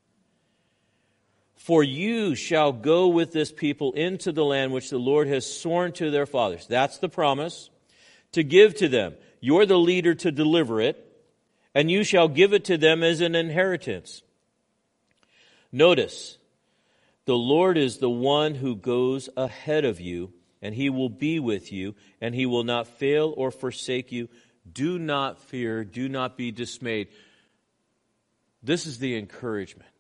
Speaker 6: For you shall go with this people into the land which the Lord has sworn to their fathers. That's the promise. To give to them. You're the leader to deliver it, and you shall give it to them as an inheritance. Notice, the Lord is the one who goes ahead of you, and He will be with you, and He will not fail or forsake you. Do not fear, do not be dismayed. This is the encouragement.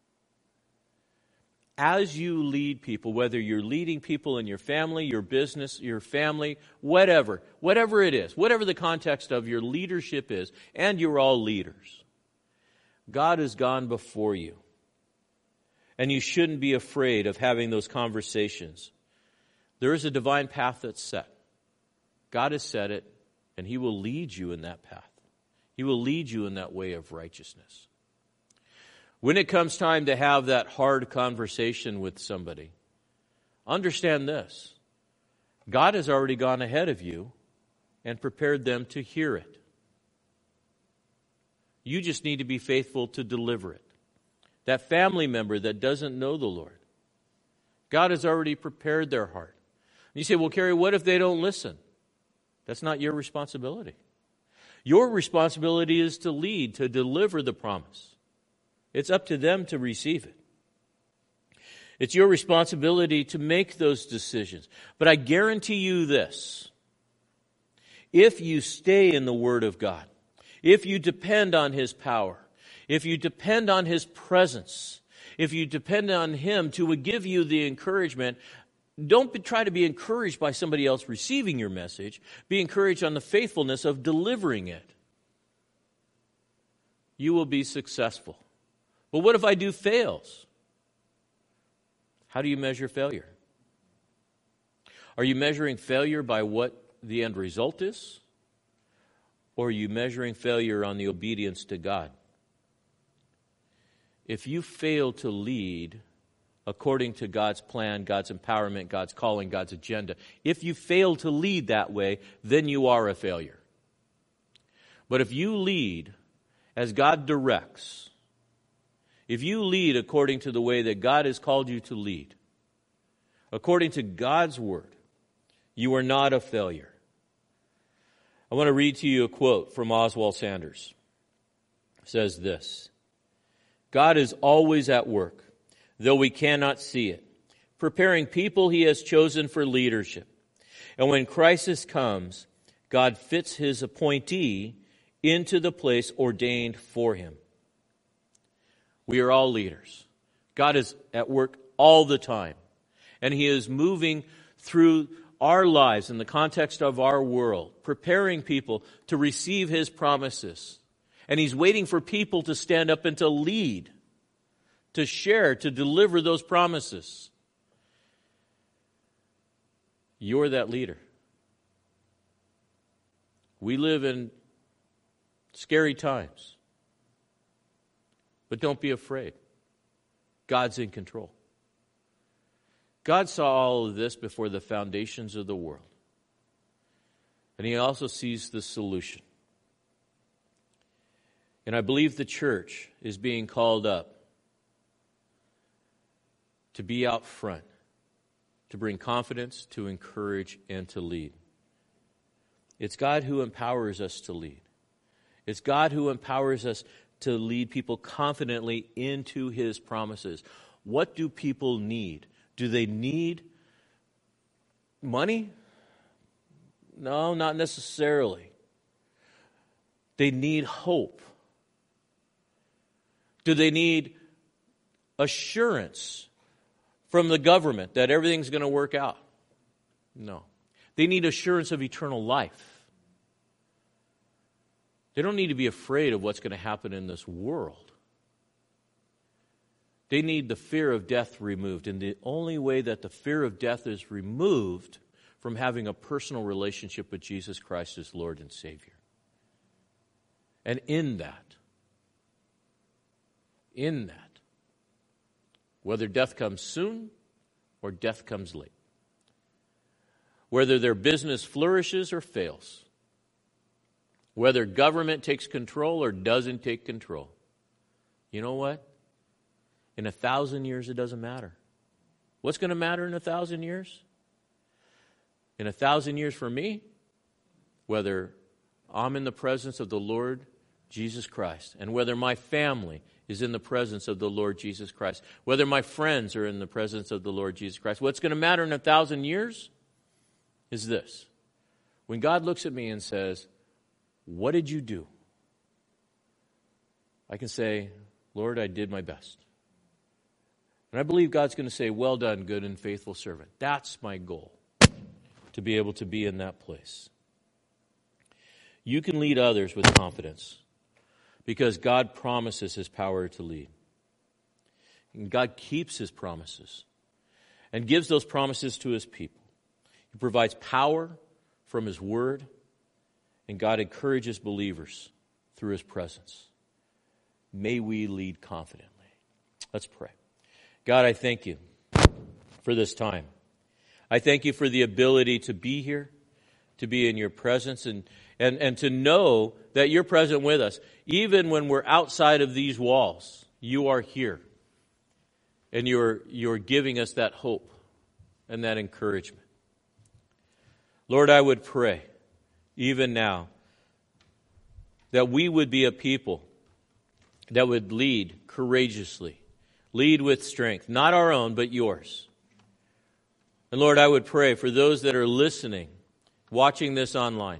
Speaker 6: As you lead people, whether you're leading people in your family, your business, your family, whatever it is, whatever the context of your leadership is, and you're all leaders, God has gone before you. And you shouldn't be afraid of having those conversations. There is a divine path that's set. God has set it, and He will lead you in that path. He will lead you in that way of righteousness. When it comes time to have that hard conversation with somebody, understand this. God has already gone ahead of you and prepared them to hear it. You just need to be faithful to deliver it. That family member that doesn't know the Lord, God has already prepared their heart. And you say, well, Kerry, what if they don't listen? That's not your responsibility. Your responsibility is to lead, to deliver the promise. It's up to them to receive it. It's your responsibility to make those decisions. But I guarantee you this. If you stay in the Word of God, if you depend on His power, if you depend on His presence, if you depend on Him to give you the encouragement, don't try to be encouraged by somebody else receiving your message. Be encouraged on the faithfulness of delivering it. You will be successful. But what if I do fails? How do you measure failure? Are you measuring failure by what the end result is? Or are you measuring failure on the obedience to God? If you fail to lead according to God's plan, God's empowerment, God's calling, God's agenda, if you fail to lead that way, then you are a failure. But if you lead as God directs, if you lead according to the way that God has called you to lead, according to God's word, you are not a failure. I want to read to you a quote from Oswald Sanders. It says this: God is always at work, though we cannot see it, preparing people He has chosen for leadership. And when crisis comes, God fits His appointee into the place ordained for him. We are all leaders. God is at work all the time. And He is moving through our lives in the context of our world, preparing people to receive His promises. And He's waiting for people to stand up and to lead, to share, to deliver those promises. You're that leader. We live in scary times. But don't be afraid. God's in control. God saw all of this before the foundations of the world. And He also sees the solution. And I believe the church is being called up to be out front, to bring confidence, to encourage, and to lead. It's God who empowers us to lead. It's God who empowers us to lead people confidently into His promises. What do people need? Do they need money? No, not necessarily. They need hope. Do they need assurance from the government that everything's going to work out? No. They need assurance of eternal life. They don't need to be afraid of what's going to happen in this world. They need the fear of death removed. And the only way that the fear of death is removed from having a personal relationship with Jesus Christ as Lord and Savior. And in that, whether death comes soon or death comes late, whether their business flourishes or fails, whether government takes control or doesn't take control, you know what? In 1,000 years, it doesn't matter. What's going to matter in 1,000 years? In 1,000 years for me, whether I'm in the presence of the Lord Jesus Christ, and whether my family is in the presence of the Lord Jesus Christ, whether my friends are in the presence of the Lord Jesus Christ, what's going to matter in 1,000 years is this. When God looks at me and says, what did you do? I can say, Lord, I did my best. And I believe God's going to say, well done, good and faithful servant. That's my goal, to be able to be in that place. You can lead others with confidence because God promises His power to lead. And God keeps His promises and gives those promises to His people. He provides power from His Word, and God encourages believers through His presence. May we lead confidently. Let's pray. God, I thank You for this time. I thank You for the ability to be here, to be in Your presence, and to know that You're present with us. Even when we're outside of these walls, You are here. And you're giving us that hope and that encouragement. Lord, I would pray, even now, that we would be a people that would lead courageously, lead with strength, not our own, but Yours. And Lord, I would pray for those that are listening, watching this online,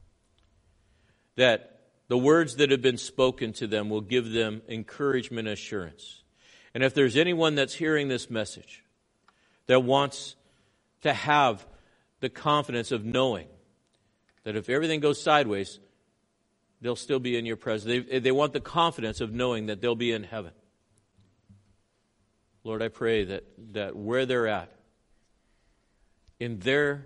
Speaker 6: that the words that have been spoken to them will give them encouragement and assurance. And if there's anyone that's hearing this message that wants to have the confidence of knowing that if everything goes sideways, they'll still be in Your presence. They want the confidence of knowing that they'll be in heaven. Lord, I pray that where they're at, in their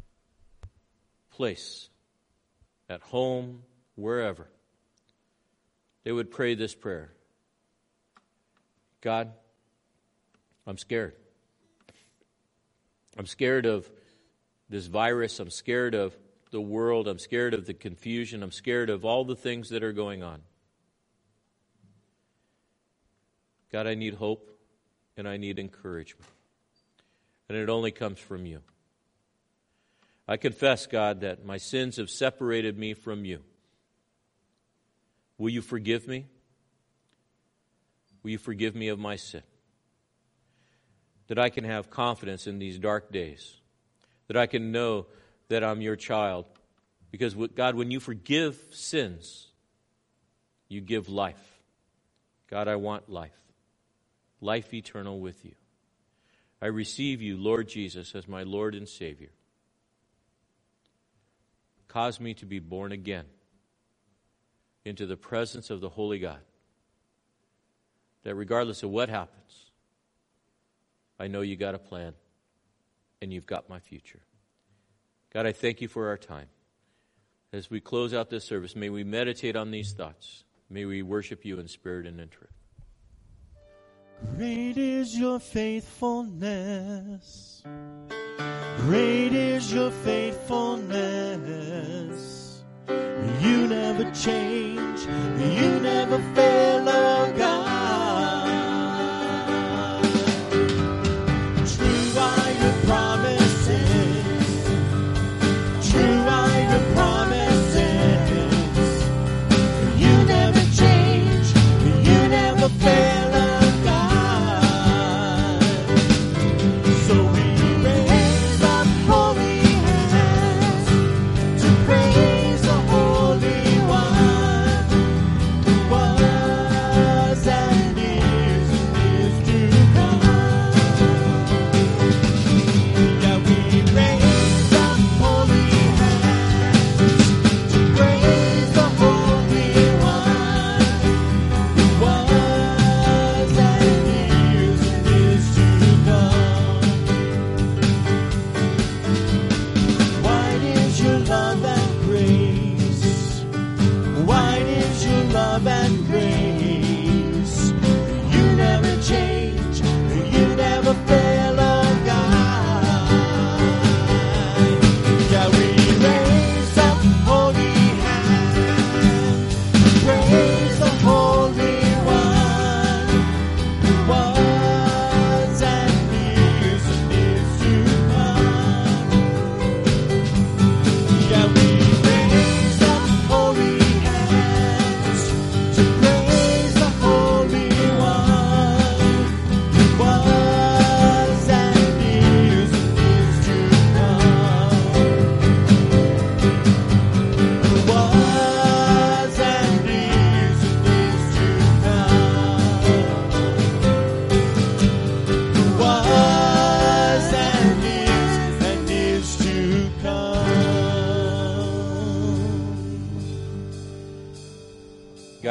Speaker 6: place, at home, wherever, they would pray this prayer. God, I'm scared. I'm scared of this virus. I'm scared of the world. I'm scared of the confusion. I'm scared of all the things that are going on. God, I need hope and I need encouragement. And it only comes from You. I confess, God, that my sins have separated me from You. Will You forgive me? Will You forgive me of my sin? That I can have confidence in these dark days. That I can know that I'm Your child. Because, God, when You forgive sins, You give life. God, I want life. Life eternal with You. I receive You, Lord Jesus, as my Lord and Savior. Cause me to be born again into the presence of the Holy God. That regardless of what happens, I know You got a plan and You've got my future. God, I thank You for our time. As we close out this service, may we meditate on these thoughts. May we worship You in spirit and in truth.
Speaker 5: Great is Your faithfulness. Great is Your faithfulness. You never change. You never fail, oh God. True are Your promises. True are Your promises. You never change. You never fail, oh God. So we raise up holy hands to praise the Holy One who was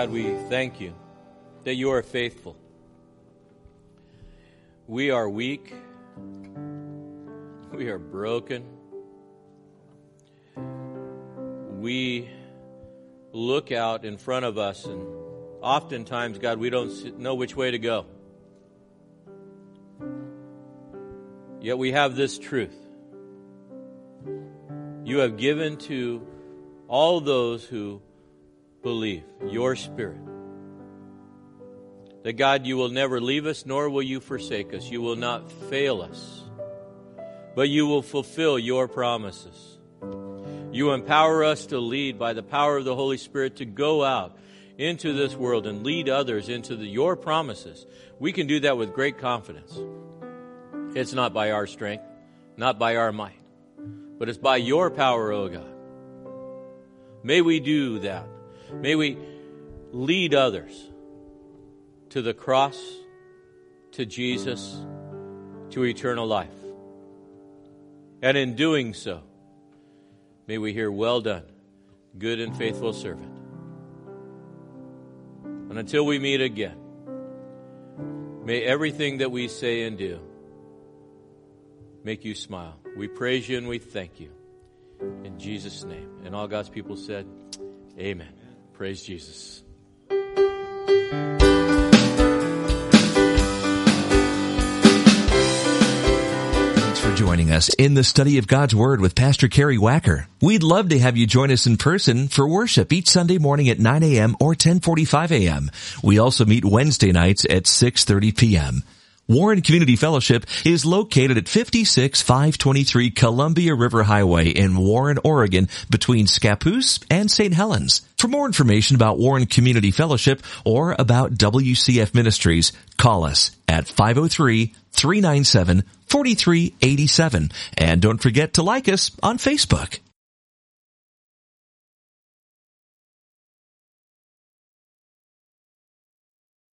Speaker 6: God, we thank you that you are faithful. We are weak. We are broken. We look out in front of us, and oftentimes, God, we don't know which way to go. Yet we have this truth. You have given to all those who believe your Spirit. That, God, you will never leave us, nor will you forsake us. You will not fail us, but you will fulfill your promises. You empower us to lead by the power of the Holy Spirit to go out into this world and lead others into your promises. We can do that with great confidence. It's not by our strength, not by our might, but it's by your power, O God. May we do that. May we lead others to the cross, to Jesus, to eternal life. And in doing so, may we hear, well done, good and faithful servant. And until we meet again, may everything that we say and do make you smile. We praise you and we thank you. In Jesus' name. And all God's people said, amen. Praise Jesus.
Speaker 8: Thanks for joining us in the study of God's Word with Pastor Kerry Wacker. We'd love to have you join us in person for worship each Sunday morning at 9 a.m. or 10:45 a.m. We also meet Wednesday nights at 6:30 p.m. Warren Community Fellowship is located at 56523 Columbia River Highway in Warren, Oregon, between Scappoose and St. Helens. For more information about Warren Community Fellowship or about WCF Ministries, call us at 503-397-4387. And don't forget to like us on Facebook.